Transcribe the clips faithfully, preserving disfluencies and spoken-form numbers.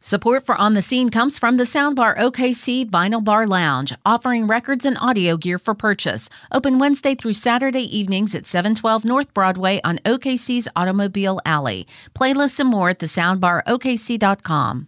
Support for On the Scene comes from the Soundbar O K C Vinyl Bar Lounge, offering records and audio gear for purchase. Open Wednesday through Saturday evenings at seven twelve North Broadway on O K C's Automobile Alley. Playlists and more at the soundbar o k c dot com.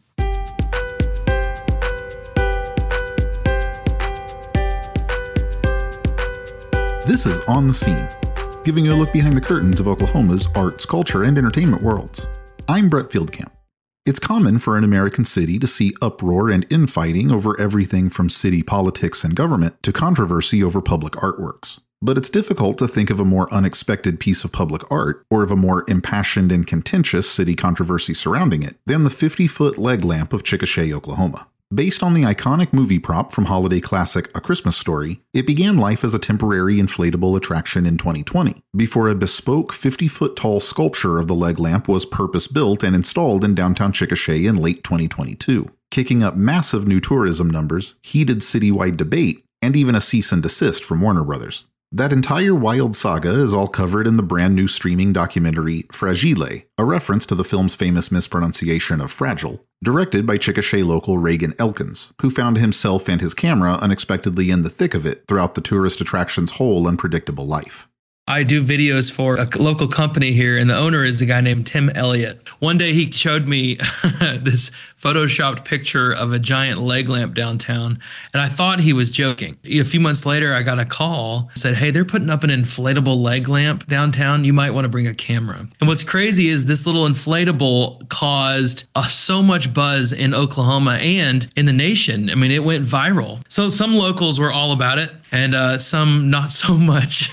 This is On the Scene, giving you a look behind the curtains of Oklahoma's arts, culture, and entertainment worlds. I'm Brett Fieldcamp. It's common for an American city to see uproar and infighting over everything from city politics and government to controversy over public artworks. But it's difficult to think of a more unexpected piece of public art, or of a more impassioned and contentious city controversy surrounding it, than the fifty-foot leg lamp of Chickasha, Oklahoma. Based on the iconic movie prop from holiday classic A Christmas Story, it began life as a temporary inflatable attraction in twenty twenty, before a bespoke fifty-foot tall sculpture of the leg lamp was purpose-built and installed in downtown Chickasha in late twenty twenty-two, kicking up massive new tourism numbers, heated citywide debate, and even a cease and desist from Warner Brothers. That entire wild saga is all covered in the brand new streaming documentary Fragile, a reference to the film's famous mispronunciation of fragile, directed by Chickasha local Reagan Elkins, who found himself and his camera unexpectedly in the thick of it throughout the tourist attraction's whole unpredictable life. I do videos for a local company here, and the owner is a guy named Tim Elliott. One day he showed me this photoshopped picture of a giant leg lamp downtown, and I thought he was joking. A few months later, I got a call, said, hey, they're putting up an inflatable leg lamp downtown. You might want to bring a camera. And what's crazy is this little inflatable caused uh, so much buzz in Oklahoma and in the nation. I mean, it went viral. So some locals were all about it, and uh, some not so much.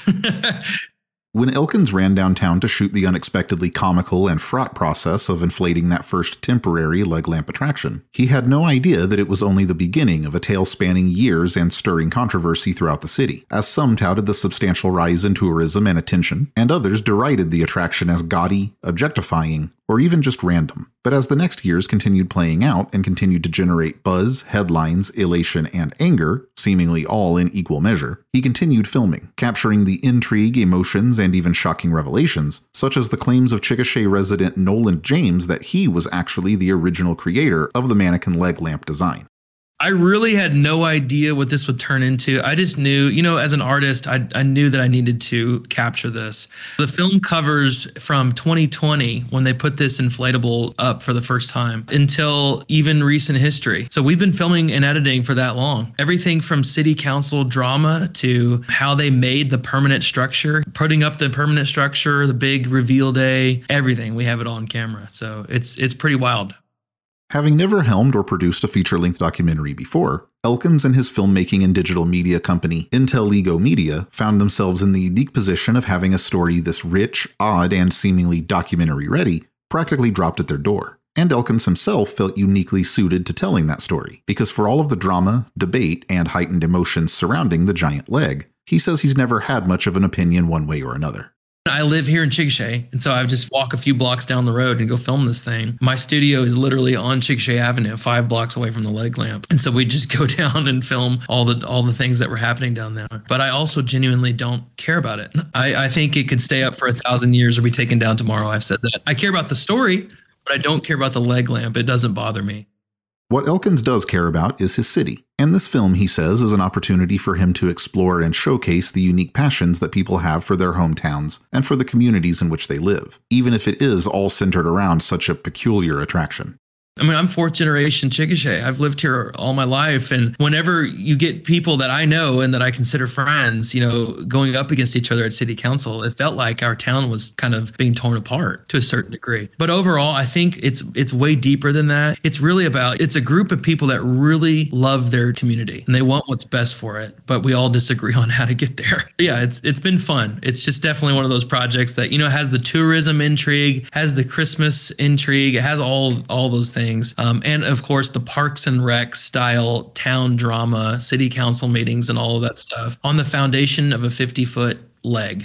When Elkins ran downtown to shoot the unexpectedly comical and fraught process of inflating that first temporary leg lamp attraction, he had no idea that it was only the beginning of a tale spanning years and stirring controversy throughout the city, as some touted the substantial rise in tourism and attention, and others derided the attraction as gaudy, objectifying, or even just random. But as the next years continued playing out and continued to generate buzz, headlines, elation, and anger, seemingly all in equal measure, he continued filming, capturing the intrigue, emotions, and even shocking revelations, such as the claims of Chickasha resident Nolan James that he was actually the original creator of the mannequin leg lamp design. I really had no idea what this would turn into. I just knew, you know, as an artist, I, I knew that I needed to capture this. The film covers from twenty twenty, when they put this inflatable up for the first time, until even recent history. So we've been filming and editing for that long. Everything from city council drama to how they made the permanent structure, putting up the permanent structure, the big reveal day, everything. We have it all on camera. So it's it's pretty wild. Having never helmed or produced a feature-length documentary before, Elkins and his filmmaking and digital media company, Intellego Media, found themselves in the unique position of having a story this rich, odd, and seemingly documentary-ready practically dropped at their door. And Elkins himself felt uniquely suited to telling that story, because for all of the drama, debate, and heightened emotions surrounding the giant leg, he says he's never had much of an opinion one way or another. I live here in Chickasha, and so I just walk a few blocks down the road and go film this thing. My studio is literally on Chickasha Avenue, five blocks away from the leg lamp. And so we just go down and film all the all the things that were happening down there. But I also genuinely don't care about it. I, I think it could stay up for a thousand years or be taken down tomorrow. I've said that. I care about the story, but I don't care about the leg lamp. It doesn't bother me. What Elkins does care about is his city, and this film, he says, is an opportunity for him to explore and showcase the unique passions that people have for their hometowns and for the communities in which they live, even if it is all centered around such a peculiar attraction. I mean, I'm fourth generation Chickasha. I've lived here all my life. And whenever you get people that I know and that I consider friends, you know, going up against each other at city council, it felt like our town was kind of being torn apart to a certain degree. But overall, I think it's it's way deeper than that. It's really about, it's a group of people that really love their community and they want what's best for it, but we all disagree on how to get there. Yeah, it's it's been fun. It's just definitely one of those projects that, you know, has the tourism intrigue, has the Christmas intrigue, it has all all those things. Things. Um, and of course, the Parks and Rec style town drama, city council meetings, and all of that stuff on the foundation of a fifty foot leg.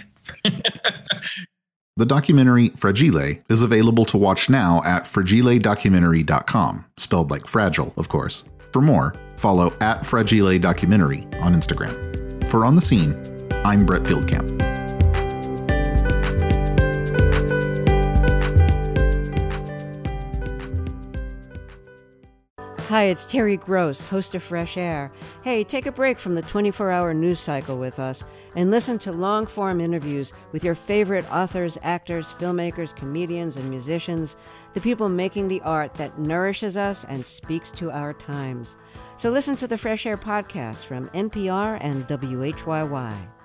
The documentary Fragile is available to watch now at fragile documentary dot com, spelled like fragile, of course. For more, follow at Fragile Documentary on Instagram. For On the Scene, I'm Brett Fieldcamp. Hi, it's Terry Gross, host of Fresh Air. Hey, take a break from the twenty-four hour news cycle with us and listen to long-form interviews with your favorite authors, actors, filmmakers, comedians, and musicians, the people making the art that nourishes us and speaks to our times. So listen to the Fresh Air podcast from N P R and W H Y Y.